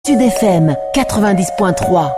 Sud FM 90.3.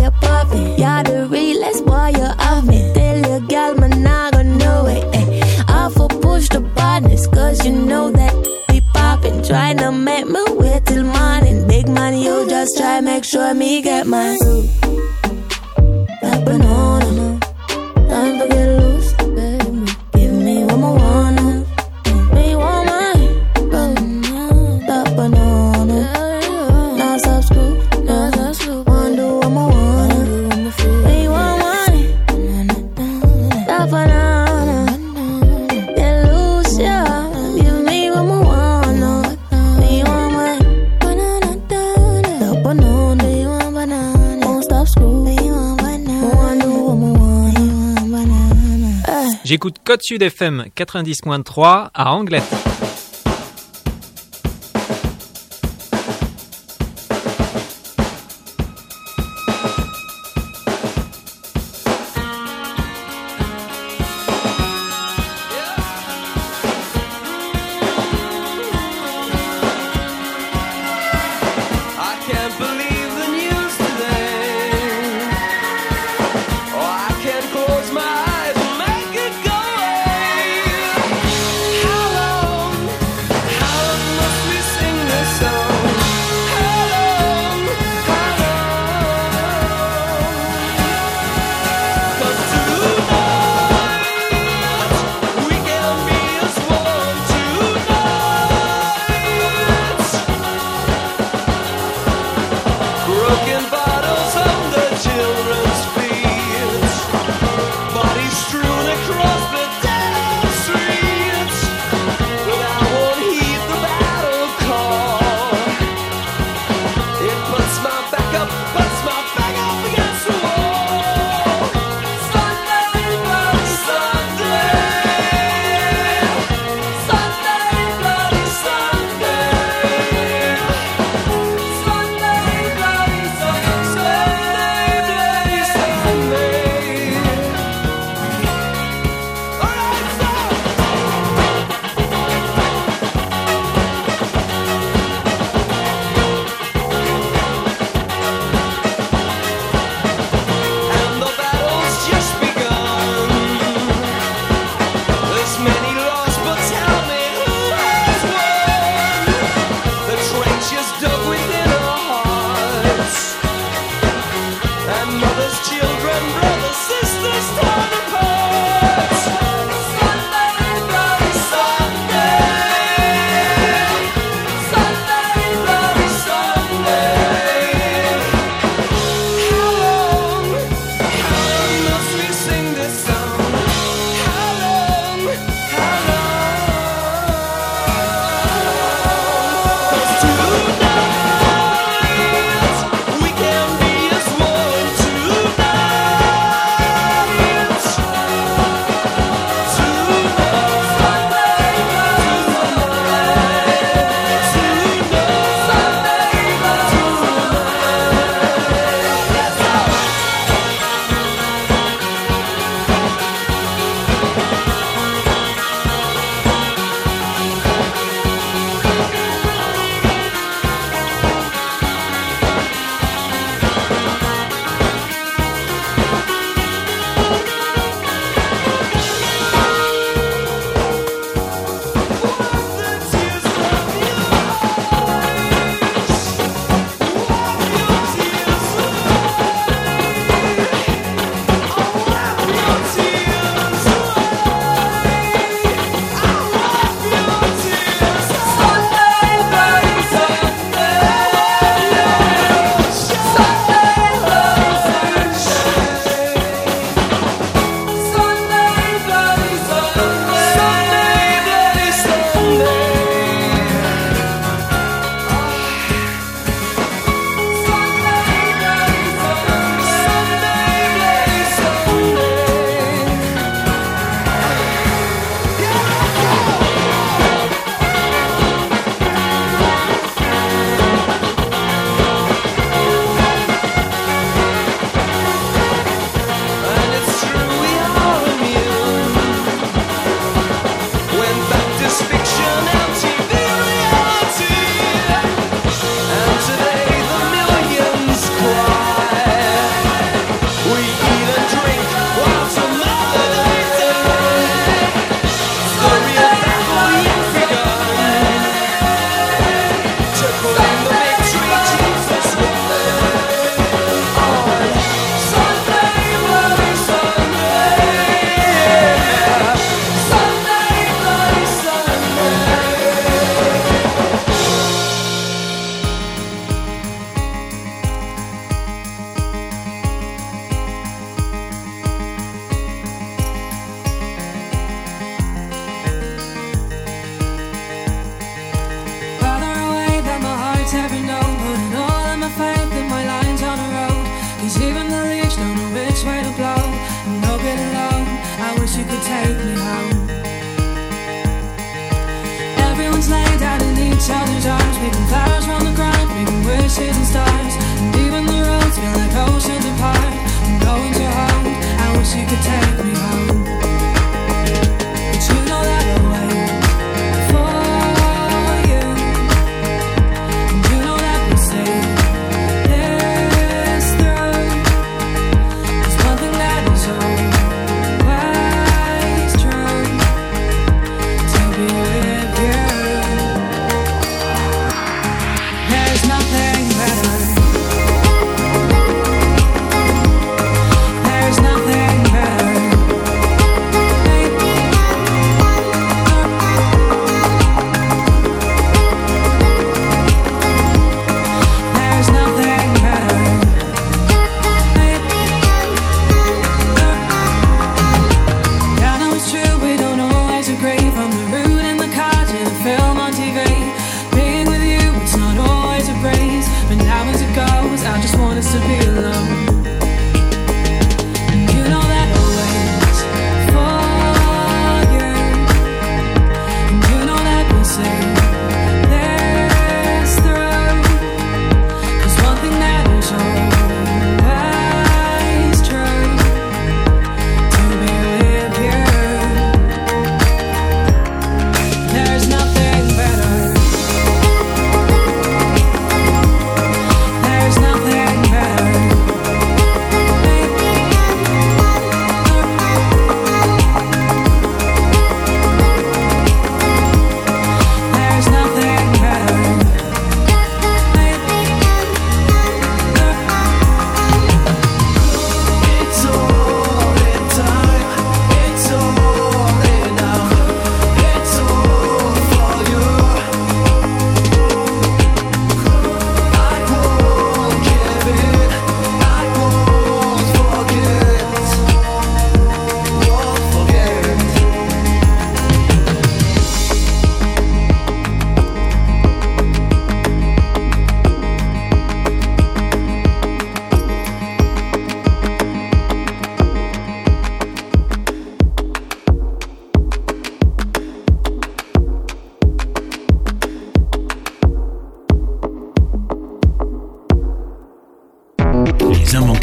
You're the realest boy you have me. Tell your girl, man, I gonna know it. trying to make me wait till morning. Big man, you just try make sure me get my that banana. Time to get loose, baby. Give me what I wanna. Me want mine. That banana. Now stop screw. Wanna do what I wanna. Me want mine. That banana. Get loose, yeah. Give me what I wanna. Me want mine. That banana. Me want banana. Won't stop screw. Me want banana. Wanna do what I want. J'écoute Code Sud FM 90.3 à Anglet. I can't believe the news today. Oh, I can't close my eyes and make it go away. How long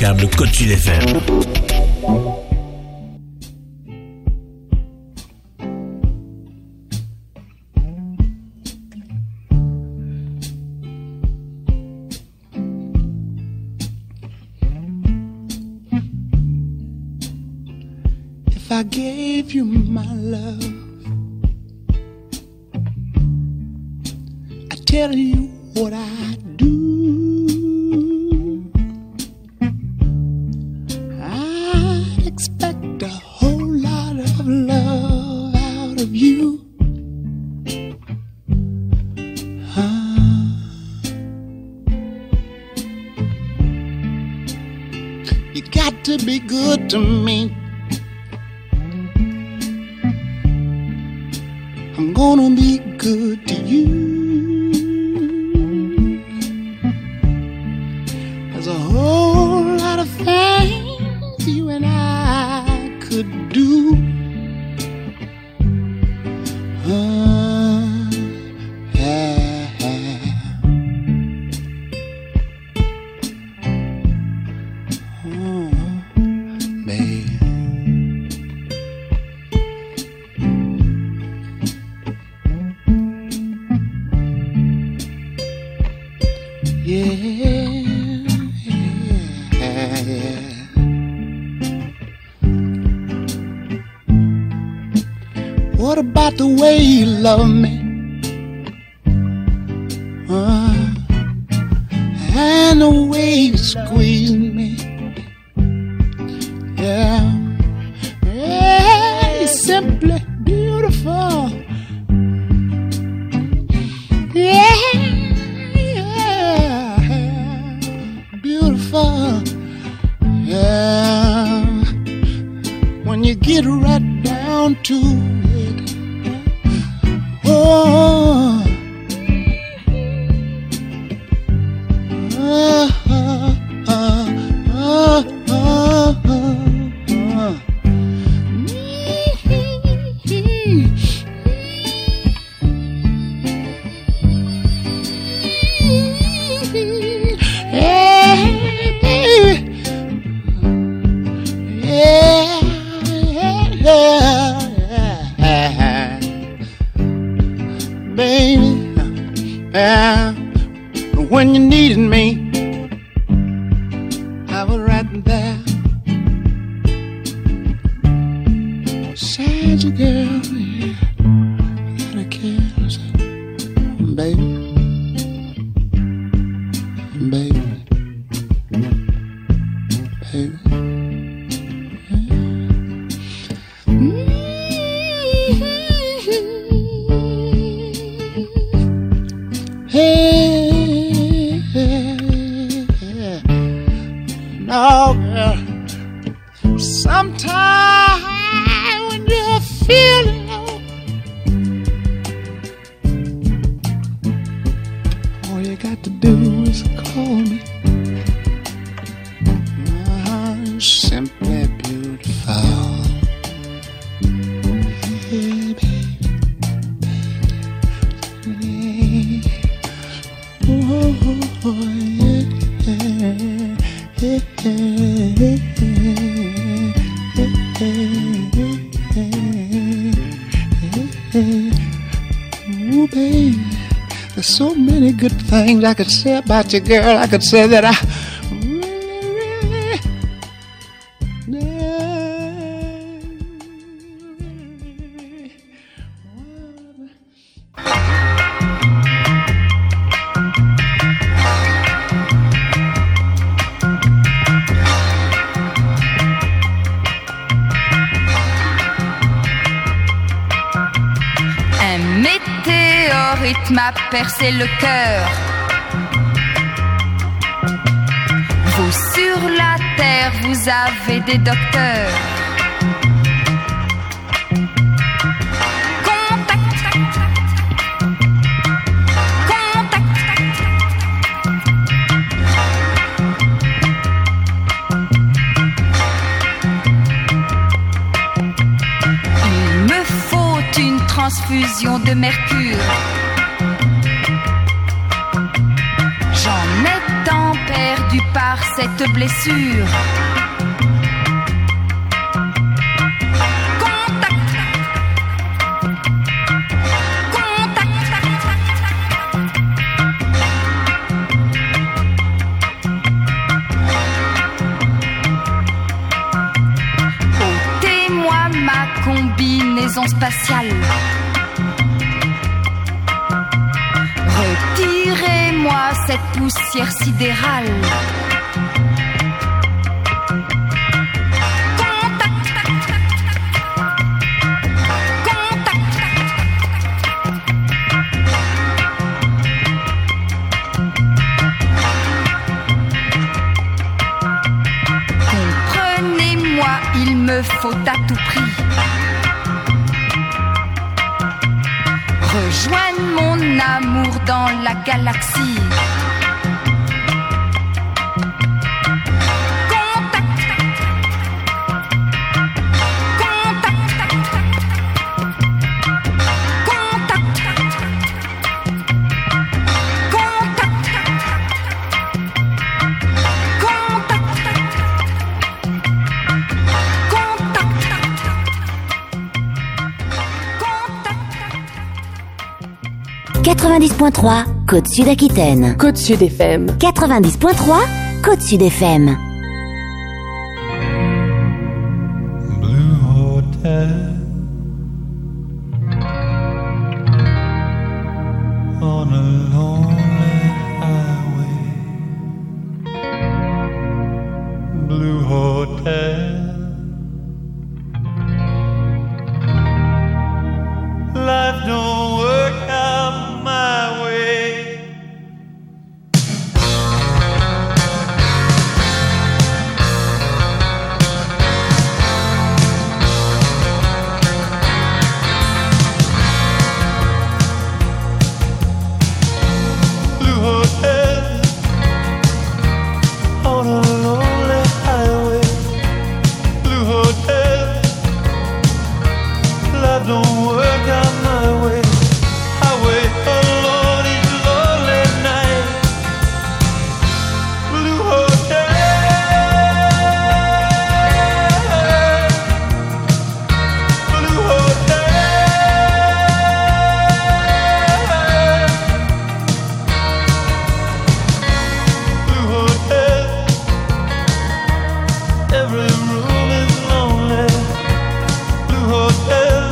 câble Côte Sud FM. If I gave you my love, I tell you what I do. I expect a whole lot of love out of you. You got to be good to me. I'm gonna be good to you. There's a whole lot of things you and I could do. Baby. What about the way you love me? And the way you squeeze me. Yeah, yeah, you're simply beautiful. Yeah, yeah, beautiful. Yeah, when you get right down to it. Oh, baby, when you needed me, I was right there beside you, girl. Yeah, that I care, so, baby, baby, baby. Hey, no, girl. Sometimes when you're feeling low, all you got to do is call me. I'm simply beautiful. Hey, baby, baby. Oh, yeah, yeah, oh, baby, there's so many good things I could say about you, girl. I could say that I m'a percé le cœur. Vous sur la terre, vous avez des docteurs. Il me faut une transfusion de mercure. J'en ai tant perdu perdu par cette blessure. Ôtez-moi ma combinaison spatiale. Retirez-moi cette poussière sidérale. Comprenez-moi, il me faut à tout prix rejoindre mon amour dans la galaxie. « 90.3 Côte Sud Aquitaine. Côte Sud FM. 90.3 Côte Sud FM. Blue Hotel on a lonely highway. Blue Hotel. Life don't work out my way. Blue Hotel on a lonely highway. Blue Hotel. Life don't work out my way. I wait alone each lonely night. Blue Hotel. Blue Hotel. Blue Hotel. Every room is lonely. Blue Hotel.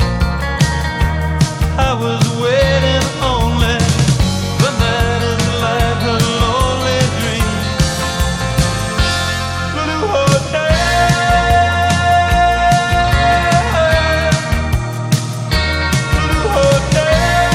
I was waiting only, but that is like a lonely dream. Blue Hotel. Blue Hotel.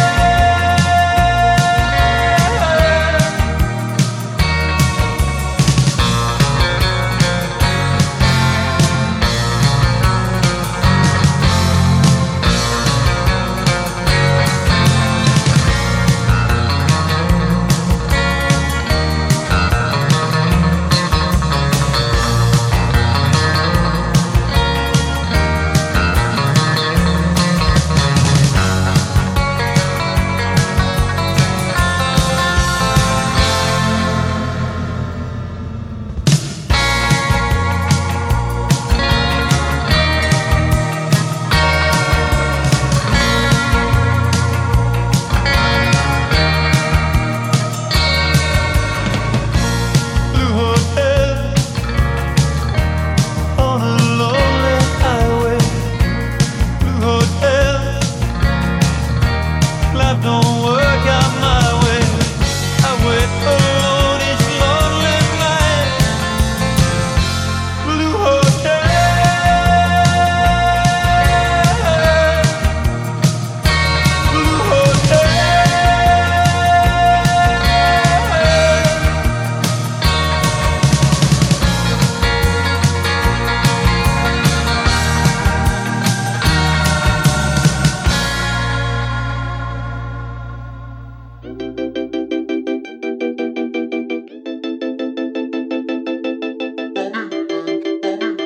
Blue Hotel on a lonely highway. Blue Hotel. Life don't work out my way. I wait alone each lonely night. Blue Hotel. Blue Hotel.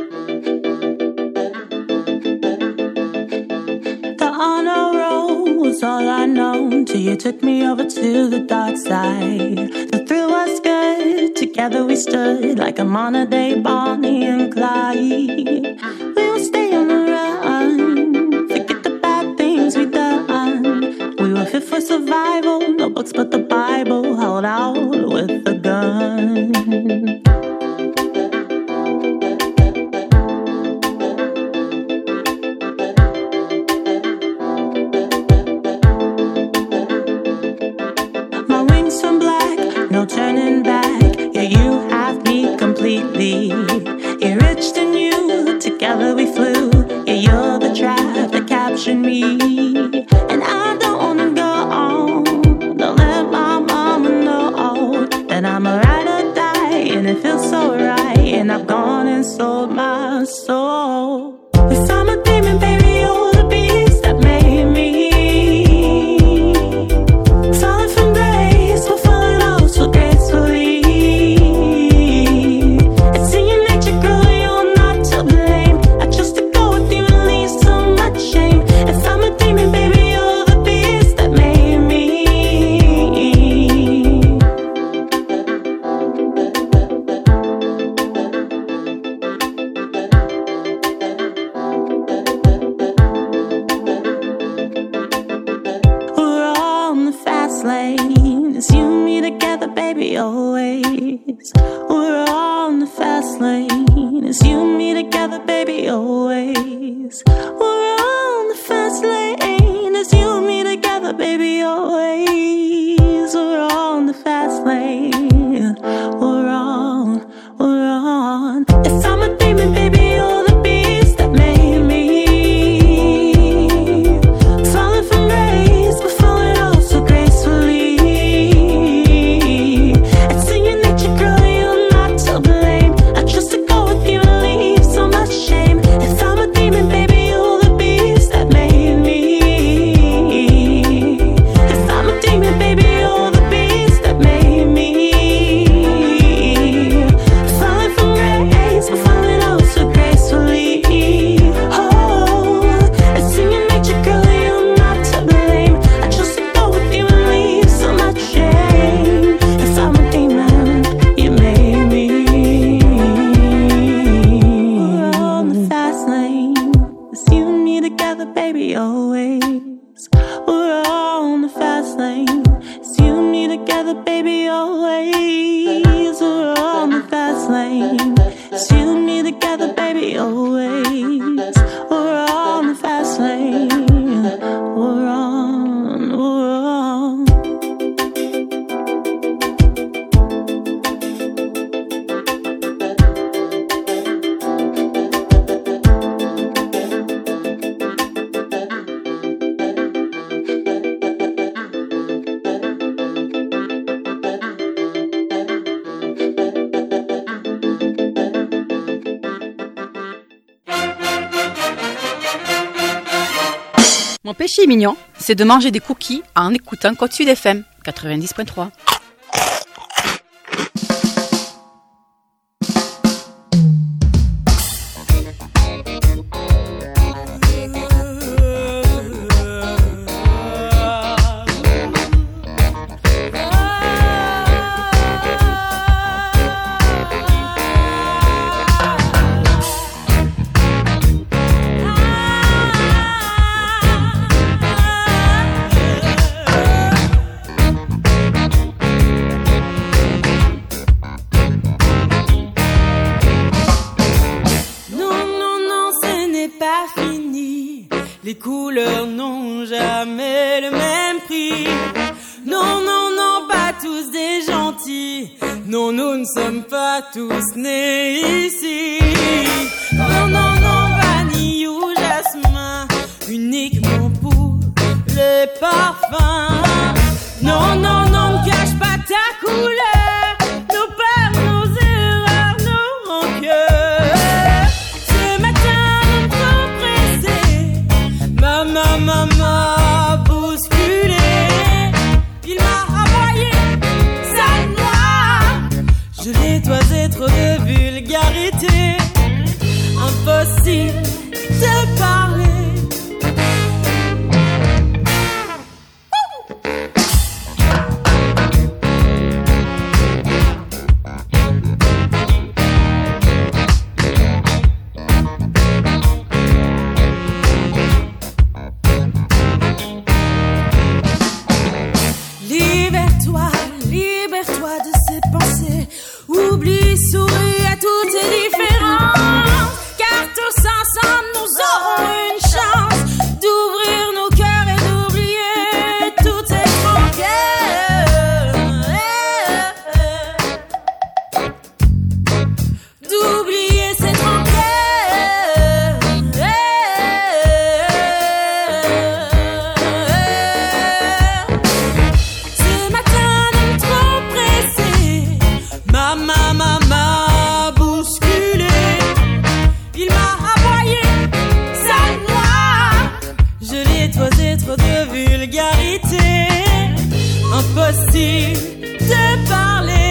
The honor rolls was all I know, till you took me over to the dark side. The thrill was good, together we stood like a modern day Bonnie and Clyde. We would stay on the run, forget the bad things we done. We were fit for survival, no books but the Bible, held out with a gun. No turning back, yeah, you have me completely. Enriched in you, together we flew. Yeah, you're the trap that captured me. And I don't wanna go on. Don't let my mama know that I'm a ride or die. And it feels so right. And I've gone and sold my soul. If I'm a demon, baby, you're the beast that made me. Falling from grace, we're falling off so gracefully. It's in your nature, girl, you're not to blame. I chose to go with you and leave so much shame. If I'm a demon, baby, you're the beast that made me. We're on the fast lane. It's you and me together, baby, always. We're on the fast lane. It's you and me together, baby, always. We're on the fast lane. It's you and me together, baby, always. We're on the fast lane. We're on. If I'm a demon, baby, you're the beast that made me. Falling from grace, but falling off so gracefully. It's in your nature, girl, you're not to blame. I chose to go with you and leave so much shame. If I'm a demon, baby, you're the beast that made me. If I'm a demon, baby, you're the beast that made me. Falling from grace, but falling off so gracefully. Oh, it's in your nature, girl, you're not to blame. I chose to go with you and leave so much shame. If I'm a demon, you made me. We're on the fast lane. It's you and me together, baby, always. We're on the fast lane. It's you and me together, baby, always. We're on the fast lane. It's you and me together, baby, always. We're on the fast lane. We're on. Mon péché mignon, c'est de manger des cookies en écoutant Côte Sud FM 90.3. Les couleurs n'ont jamais le même prix. Non, non, non, pas tous des gentils. Non, nous ne sommes pas tous nés ici. Non, non, non, vanille ou jasmin, uniquement pour les parfums. Non, non, non, ne cache pas ta couleur, nos peurs, nos erreurs, nos rancœurs. Ce matin, nous sommes pressés. Maman m'a bousculé. Il m'a envoyé sa noix. Je les dois être de vulgarité. Impossible de parler. oublie sourit à toutes tes différences, car tous ensemble nous aurons une chance d'ouvrir nos cœurs et d'oublier toutes ces rancœurs, d'oublier ces rancœurs. Ce matin non trop pressé, ma maman m'a bousculé. Il m'a aboyé, sale noir. Je l'ai toisé, trop de vulgarité. Impossible de parler.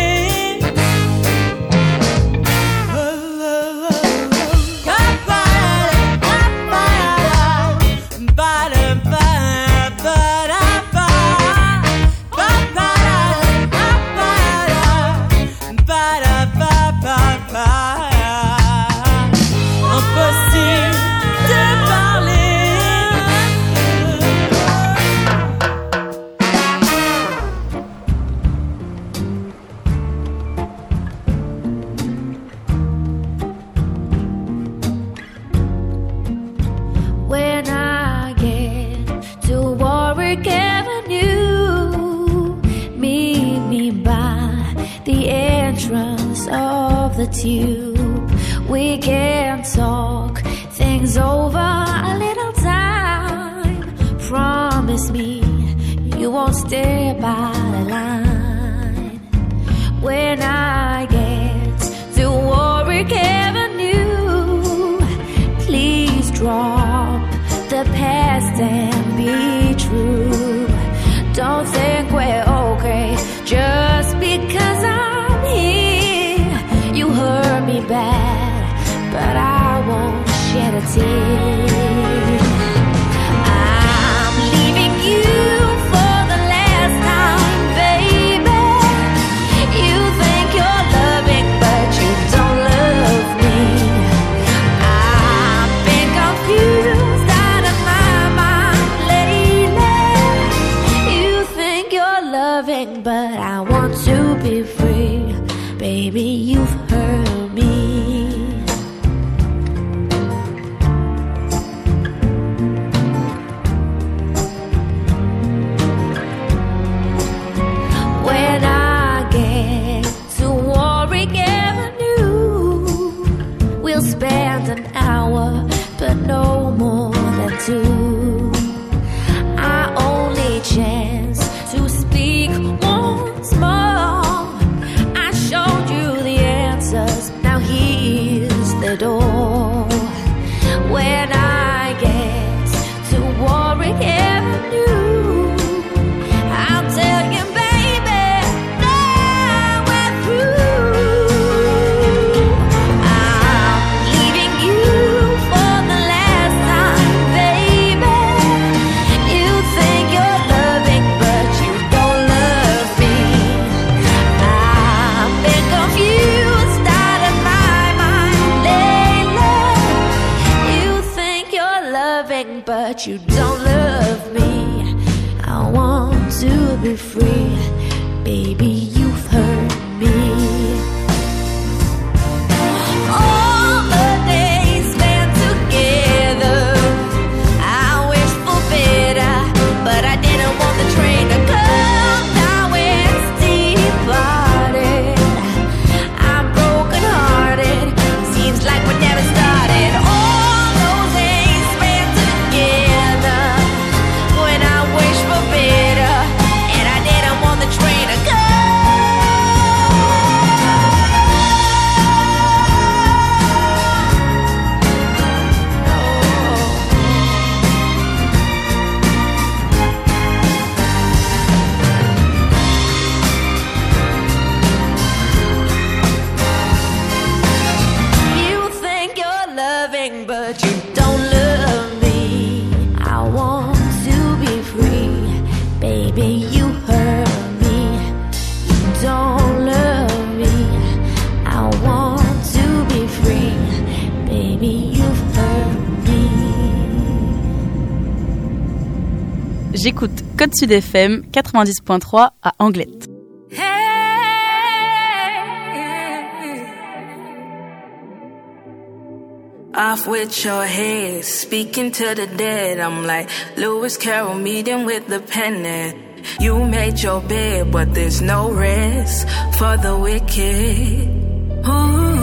Impossible de parler. When I get to Warwick Avenue, meet me by the entrance of the tube. We can talk things over a little time. Promise me you won't stay by the line. When I get to Warwick Avenue, please drop the past and be true. Don't think we're okay just because I'm here. You hurt me bad, but I won't shed a tear. I'm leaving you for the last time, baby. You think you're loving, but you don't love me. I've been confused out of my mind lately. You think you're loving, but I want to be free. Baby, you've hurt me. When I get to Warwick Avenue, we'll spend an hour, but no more than two. Our only chance to speak once more. I showed you the answers, now here's the door. When I get to Warwick Avenue, I'll tell you, baby, now we're through. I'm leaving you for the last time, baby. You think you're loving, but you don't love me. I've been confused out of my mind lately. You think you're loving, but you don't love me. I want to be free, baby, you've hurt me. All the days spent together, I wish for better, but I didn't want the train to come. Now it's departed. I'm broken hearted. Seems like we never started. All those days spent together, when I wish for better, and I didn't want the train to come. You think you're loving, but you don't love me. I want to be free, baby, you hurt me. You don't love me. I want to be free, baby, you've hurt me. J'écoute Code Sud FM 90.3 à Anglette. Hey, off with your head, speaking to the dead. I'm like Lewis Carroll meeting with the pen. You made your bed, but there's no rest for the wicked. Ooh.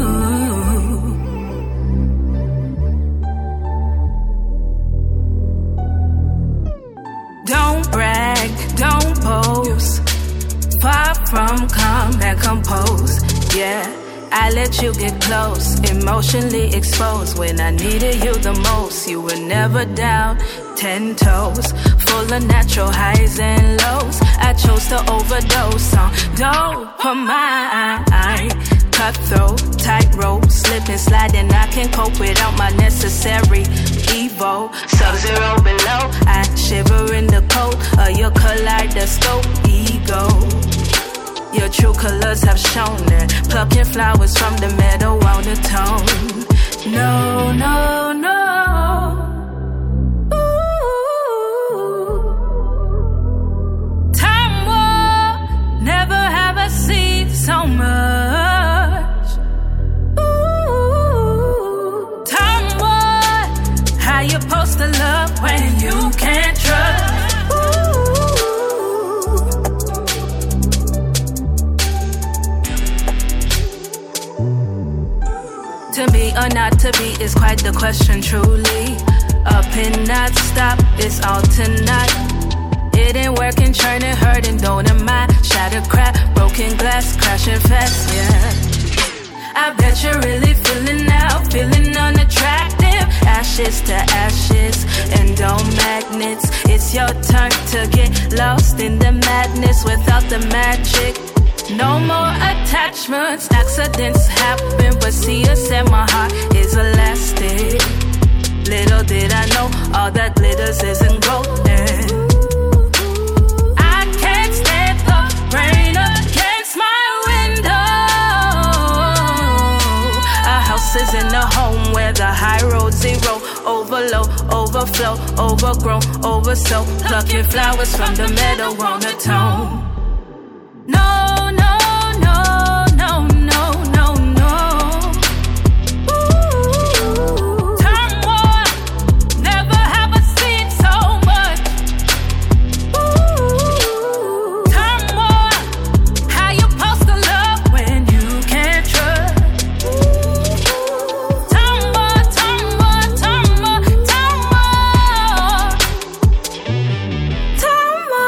Don't brag, don't boast. Far from calm and composed. Yeah, I let you get close, emotionally exposed. When I needed you the most, you were never down, 10 toes, full of natural highs and lows. I chose to overdose on dopamine. Cutthroat, tightrope, slipping, sliding. I can cope without my necessary Evo. Sub-zero below, I shiver in the cold of your kaleidoscope ego. Your true colors have shown it. Plucking flowers from the meadow on the tone. No, no, no. Ooh. Time war, never have I seen so much. Ooh. Time war, how you supposed to love when you can't trust? To be or not to be is quite the question, truly. Up and not stop, it's all tonight. It ain't working, churning, hurting, don't mind. Shattered crap, broken glass, crashing fast, yeah. I bet you're really feeling now, feeling unattractive. Ashes to ashes, and all magnets. It's your turn to get lost in the madness without the magic. No more attachments, accidents happen, but see us and my heart is elastic. Little did I know, all that glitters isn't golden. I can't stand the rain against my window. Our house is in a home where the high road zero, overload, overflow, overgrown, oversow, plucking flowers from the meadow on the tone. No, no, no, no, no, no, no. Ooh. Time war, never have I seen so much. Ooh. Time war, how you supposed to love when you can't trust? Ooh. Time war, time war, time war, time war. Time war.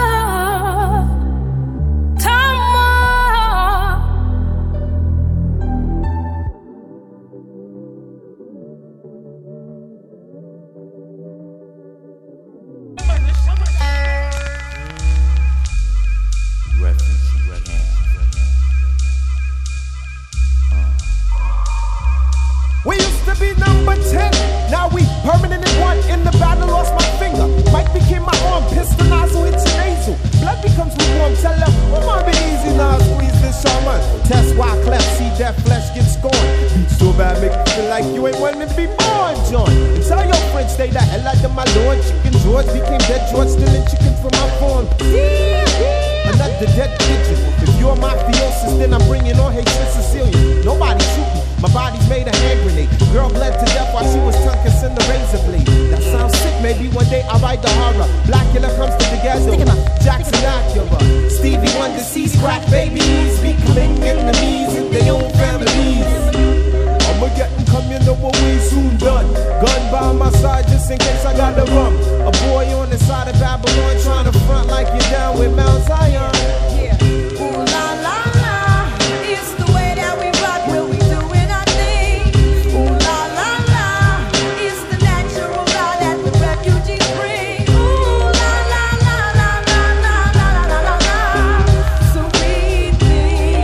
We used to be number 10, now we permanent in one. In the battle, lost my finger. Mike became my arm, pistol nozzle, it's your nasal. Blood becomes lukewarm, tell them, come on, be easy now, squeeze this shaman. Test why cleft, see that flesh get scorned. Beat so bad, make you feel like you ain't wanting to be born, John. And tell your friends, stay the hell out of my lord. Chicken George became dead George, stealing chicken from my farm. Another dead pigeon. If you're mafiosis, then I'm bringing on hatred Sicilian. Nobody shoot me. My body's made a hand grenade. Girl bled to death while she was tongue-kissing the razor blade. That sounds sick, maybe one day I'll write the horror. Blackula comes to the ghetto. Jackson Acura. Stevie Wonder sees crack babies becoming enemies in their own families. I'ma get them come, you know what we soon done. Gun by my side just in case I gotta run. A boy on the side of Babylon trying to front like you're down with Mount Zion. Yeah. Ooh la la la, it's the way that we rock when we doing our thing. Ooh la la la, it's the natural law that the refugees bring. Ooh la la la la la la la la la la, sweet thing.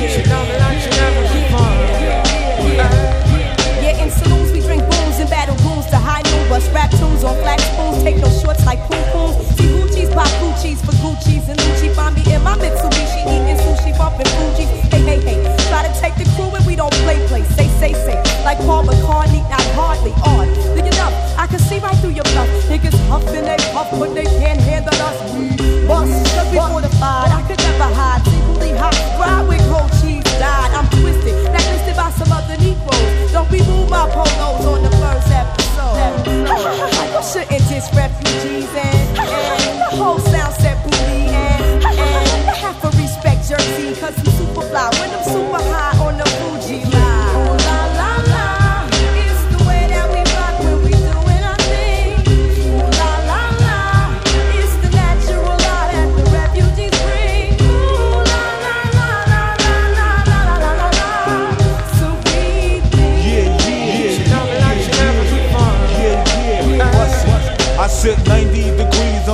Yeah, in saloons we drink booze and battle goons to high noon. Bust rap tunes on flat spoons, take no shorts like poo-poos. See Gucci's, pop Gucci's for Gucci's and Lucci. Find me in my Mitsubishi, eating sushi, bumping Fuji. Hey, hey, hey, try to take the crew and we don't play. Say, like Paul McCartney, not hardly on. Do you know, I can see right through your bluff. Niggas huffing, they puff, but they can't handle us. We bust, cause we fortified. I could never hide, singly hot, ride with cold cheese, died. I'm twisted, blacklisted by some other Negroes. Don't be moved by pole.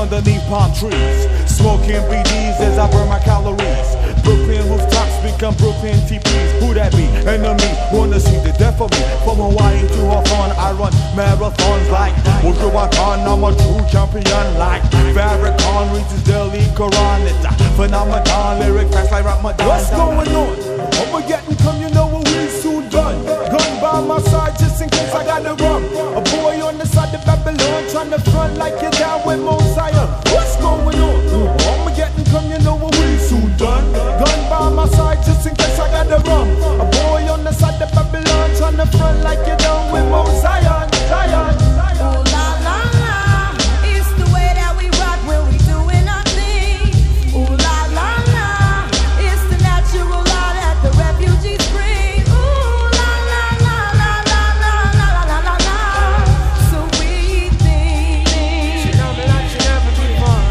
underneath palm trees, smoking BDs as I burn my calories. Brooklyn rooftops become Brooklyn TPs. Who that be? Enemy, wanna see the death of me. From Hawaii to Hawthorne, I run marathons like Ultrawaton. I'm a true champion like Farrakhan reads his daily Quran. It's a phenomenon, lyric fast like Ramadan. What's going on? I'ma get and come, you know what we soon done. Gun by my side just in case I gotta run. A boy on the side of Babylon trying to front like you're down with Mosiah. What's going on? I'ma get and come, you know what we soon done. Gun by my side just in case I gotta run. A boy on the side of Babylon trying to front like you're down with Mosiah. Zion. Ooh la la la, it's the way that we rock when we doing our thing. Ooh la la la, it's the natural law that the refugees bring. Ooh la la la la la la la la la la. So we think she know me like she never before.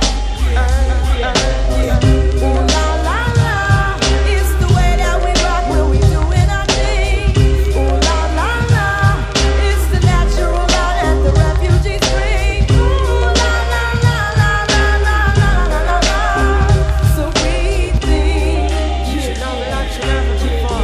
Ooh la la la, it's the way that we rock when we doing our thing. Ooh la la la, it's the natural law that the refugees bring. Ooh la la la la la la la la la la. So we think you should know me like you never before.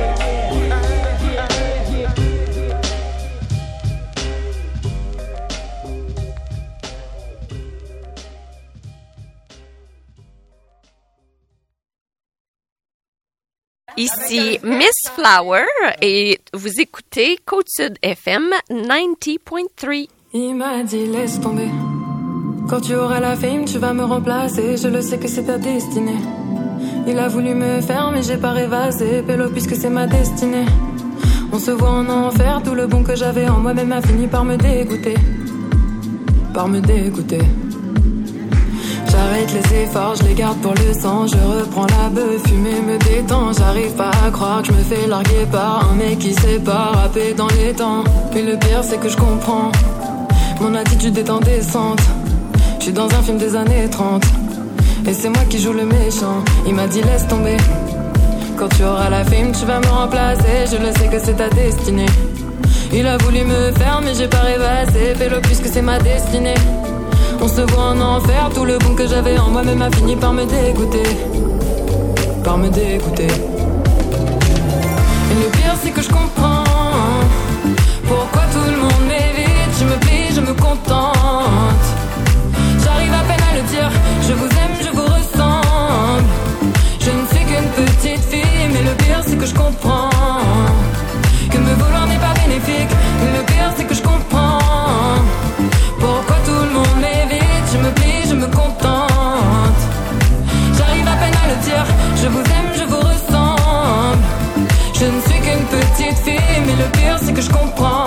Ici Miss Flower et vous écoutez Côte-Sud FM 90.3. Il m'a dit laisse tomber. Quand tu auras la fame, tu vas me remplacer. Je le sais que c'est ta destinée. Il a voulu me faire, mais j'ai pas rêvassé. Pélo, puisque c'est ma destinée. On se voit en enfer. Tout le bon que j'avais en moi-même a fini par me dégoûter. Par me dégoûter. J'arrête les efforts, je les garde pour le sang. Je reprends la beuh, fumer me détend. J'arrive pas à croire que je me fais larguer par un mec qui sait pas rapper dans les temps. Et le pire c'est que je comprends. Mon attitude est indécente. Je suis dans un film des années 30. Et c'est moi qui joue le méchant. Il m'a dit laisse tomber. Quand tu auras la fame, tu vas me remplacer. Je le sais que c'est ta destinée. Il a voulu me faire mais j'ai pas rêvassé. Fais-le puisque c'est ma destinée. On se voit en enfer, tout le bon que j'avais en moi-même a fini par me dégoûter. Par me dégoûter. Et le pire c'est que je comprends pourquoi tout le monde m'évite. Je me plie, je me contente. J'arrive à peine à le dire. Je vous aime, je vous ressemble. Je ne suis qu'une petite fille. Mais le pire c'est que je comprends que me vouloir n'est pas bénéfique. Et le pire c'est que je comprends pourquoi tout le monde m'évite. Je me plie, je me contente. J'arrive à peine à le dire. Je vous aime, je vous ressemble. Je ne suis qu'une petite fille. Mais le pire c'est que je comprends.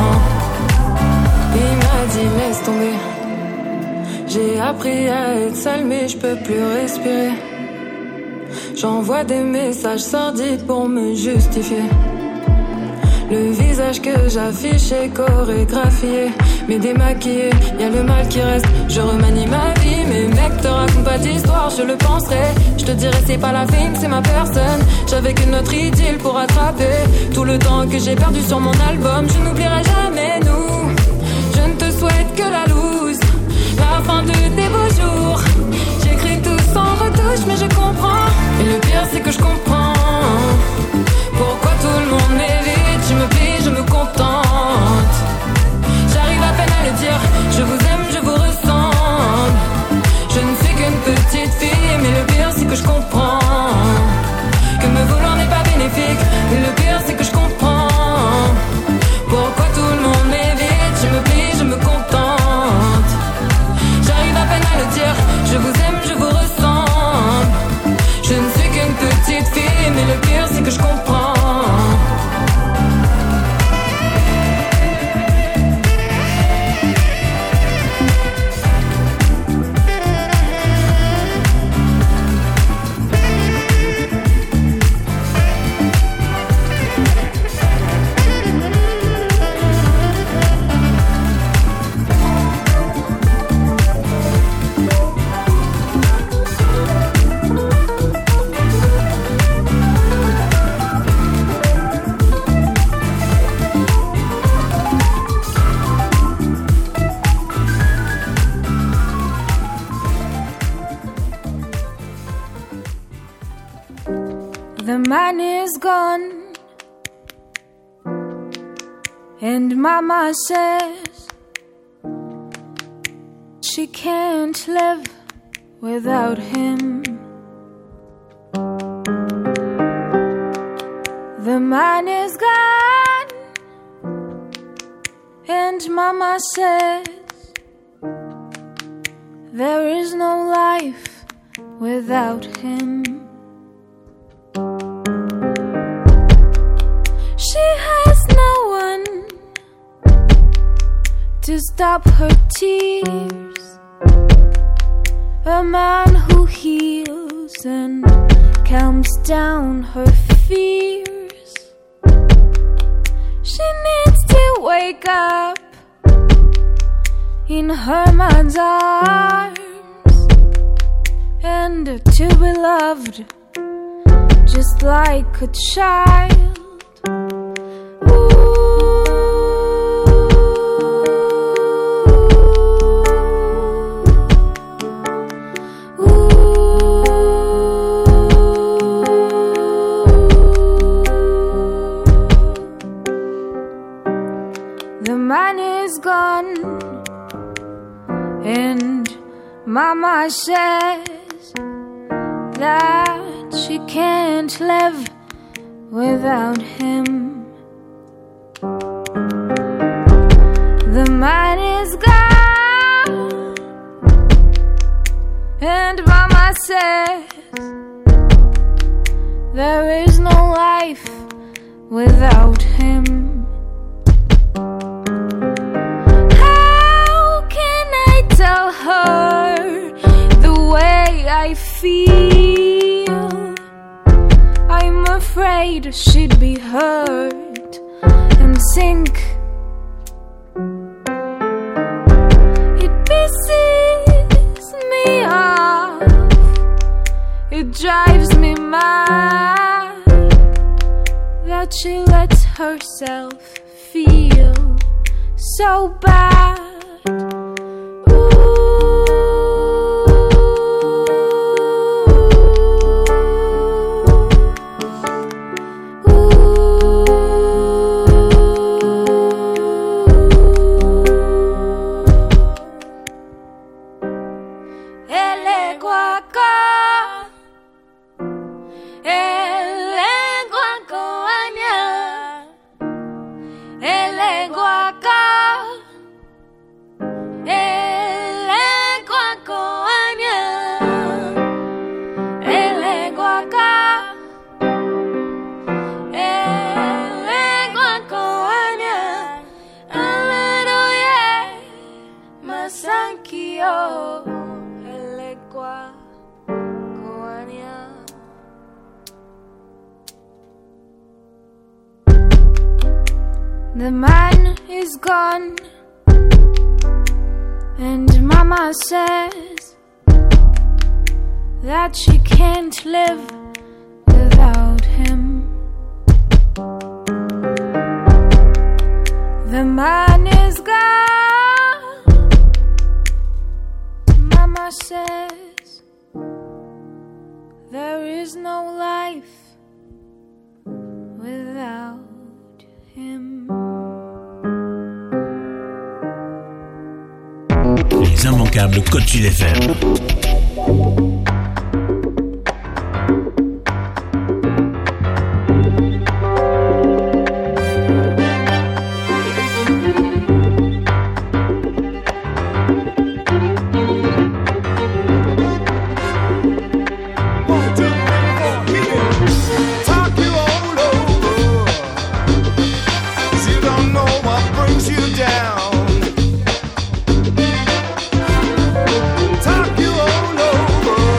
Il m'a dit laisse tomber. J'ai appris à être seule mais je peux plus respirer. J'envoie des messages sordides pour me justifier. Le visage que j'affiche est chorégraphié, mais démaquillé, y'a le mal qui reste. Je remanie ma vie, mais mec te raconte pas d'histoire, je le penserai. Je te dirai c'est pas la fame, c'est ma personne. J'avais qu'une autre idylle pour attraper tout le temps que j'ai perdu sur mon album. Je n'oublierai jamais nous. Je ne te souhaite que la loose, la fin de tes beaux jours. J'écris tout sans retouche, mais je comprends. Et le pire c'est que je comprends pourquoi tout le monde m'évite. Je me plie, je me contente. J'arrive à peine à le dire. Je vous aime, je vous ressemble. Je ne suis qu'une petite fille. Mais le pire c'est que je comprends que me vouloir n'est pas bénéfique. Et le pire c'est que je comprends pourquoi tout le monde m'évite. Je me plie, je me contente. J'arrive à peine à The man is gone, and Mama says she can't live without him. The man is gone, and Mama says there is no life without him. She has no one to stop her tears, a man who heals and calms down her fears. She needs to wake up in her man's arms and to be loved just like a child. The man is gone, and Mama says that she can't live without him. The man is gone, and Mama says there is no life without him. Tell her the way I feel. I'm afraid she'd be hurt and sink. It pisses me off, it drives me mad that she lets herself feel so bad. The man is gone, and Mama says that she can't live without him. The man is gone, Mama says there is no life without him. Les immanquables Côte Sud FM. Talk you all over.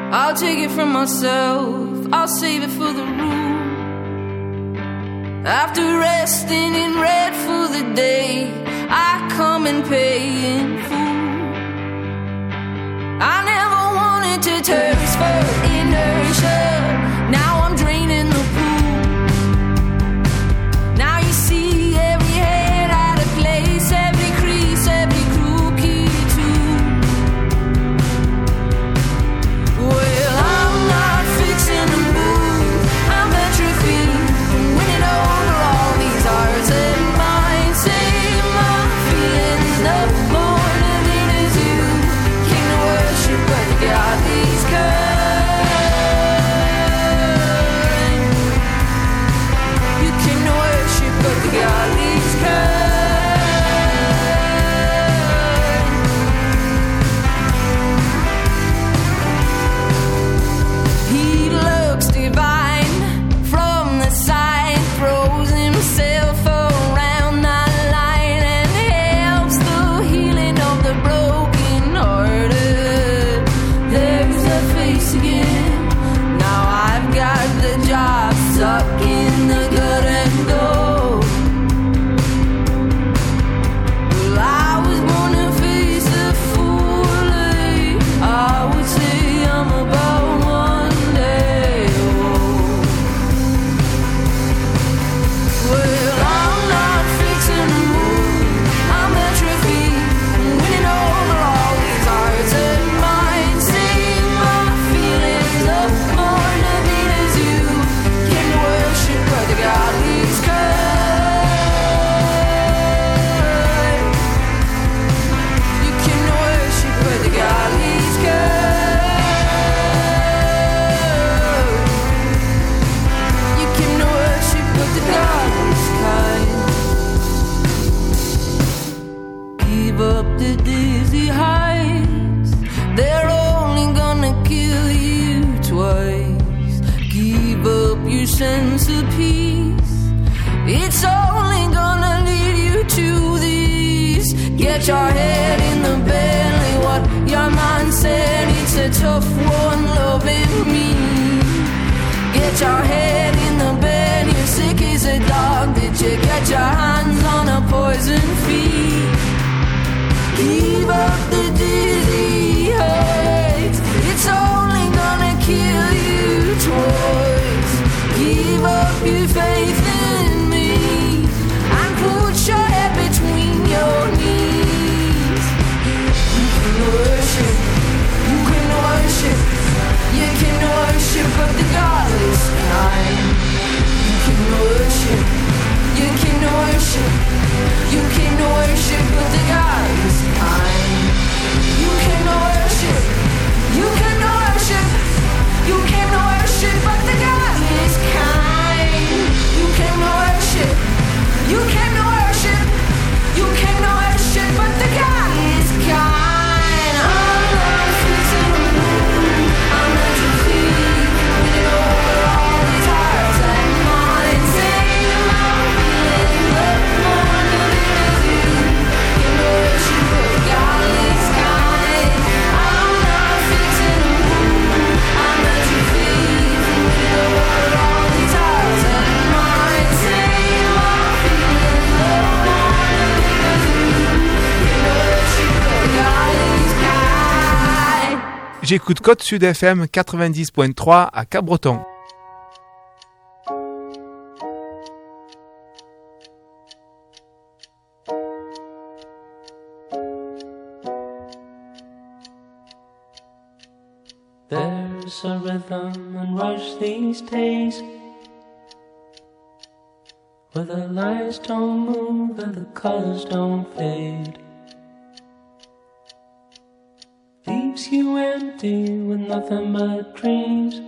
I'll take it from myself, I'll save it for the room. After resting in red for the day, I come and pay in full. I never wanted to thirst for inertia. Now I'm draining the pool. Now you see every head out of place, every crease, every crookie too. Well, I'm not fixing to move. I'm atrophied from winning over all these hearts and minds. Save my feelings up more than it is you. Came to worship, but God, these kind. You came to worship, but God, these kind. He looks divine from the side, throws himself around that line and helps the healing of the broken hearted. There's a face again. Now I've got the job stuck in the gut and go. Well, I was born to face the fully. I would say I'm about one day old. Well, I'm not fixing to move. I'm atrophied from winning over all these hearts and minds. Save my feelings up more than it is you. Came to worship, but God, these kind. You came to worship, but God, these kind. You came to worship, but the God is kind. Give up the dizzy heights. They're only gonna kill you twice. Give up your sense of peace. It's only gonna lead you to these. Get your head in the belly. What your man said, it's a tough one loving me. Get your head in the bed, you're sick as a dog. Did you get your hands on a poison feed? Give up the dizzy heights. It's only gonna kill you twice. Give up your faith in me and put your head between your knees. You can worship, you can worship, you can worship, but the God is kind. You can worship, you can worship, you can worship, but the God is kind. You can worship, you can worship, you can worship, but the God is kind. You can worship, you can worship, you can worship, but the God is kind. I'm not fixing to move. I'm atrophied, winning over all these hearts and minds. Save my feelings up more than it is you. Can worship, but God is kind. I'm not fixing to move. I'm atrophied, winning over all these hearts and minds. Save my feelings up more than it is you. Can worship, but God is kind. J'écoute Côte Sud FM 90.3 à Cabreton. There's a rhythm and rush these days where the lights don't move and the colors don't fade. Leaves you empty with nothing but dreams.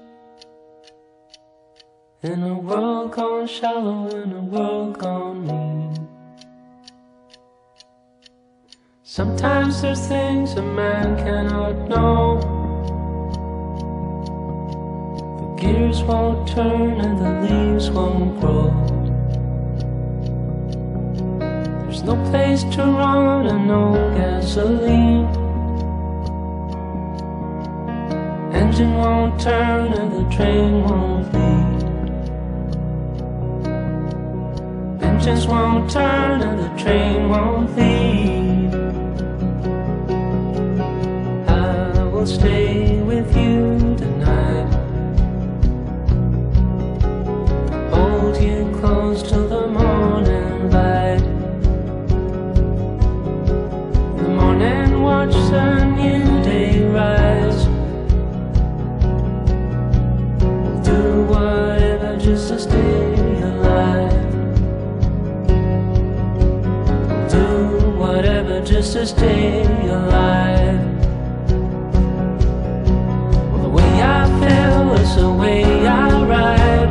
In a world gone shallow, in a world gone mean. Sometimes there's things a man cannot know. The gears won't turn and the leaves won't grow. There's no place to run and no gasoline. And engine won't turn and the train won't leave. Engines won't turn and the train won't leave. I will stay with you tonight. Hold you close till the morning light. In the morning watch the new day rise. Do whatever just to stay alive. Do whatever just to stay alive. Well, the way I feel is the way I ride.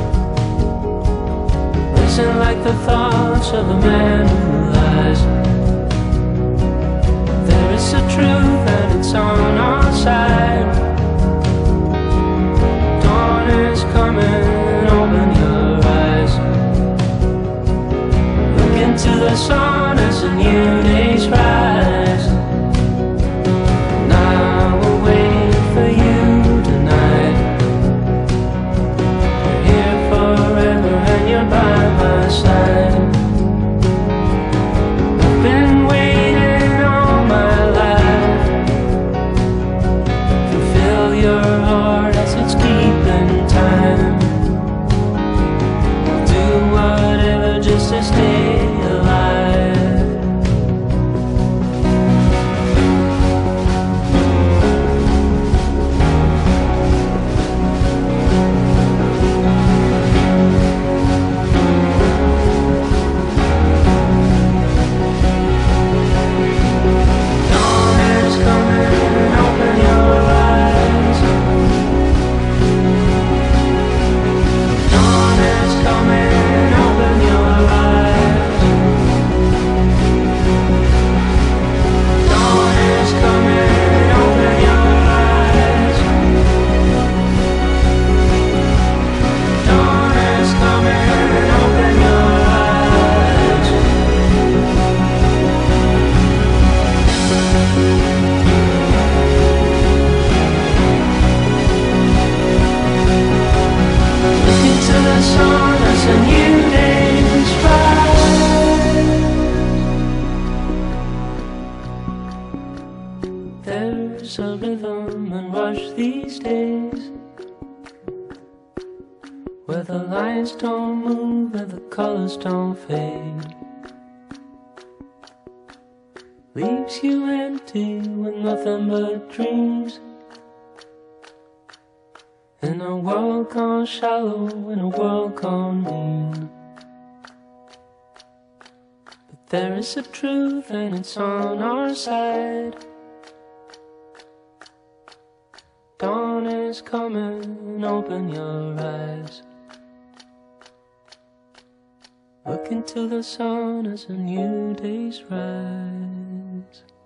Listen like the thoughts of a man who lies. There is a truth and it's on our side. Dawn is coming, open your eyes. Look into the sun as a new day's rise. And I will wait for you tonight. You're here forever and you're by my side. I've been waiting all my life to fill your heart as it's keeping time. Do whatever just to stay alive. Dawn is coming, open your eyes. Dawn is coming, open your eyes. Dawn is coming, open your eyes. Dawn is coming, open your eyes. Look into the sun as a new day's rise. There's a rhythm and rush these days, where the lines don't move and the colors don't fade. Leaves you empty with nothing but dreams. In a world gone shallow, in a world gone mean. But there is a truth and it's on our side. Dawn is coming, open your eyes. Look into the sun as a new day's rise.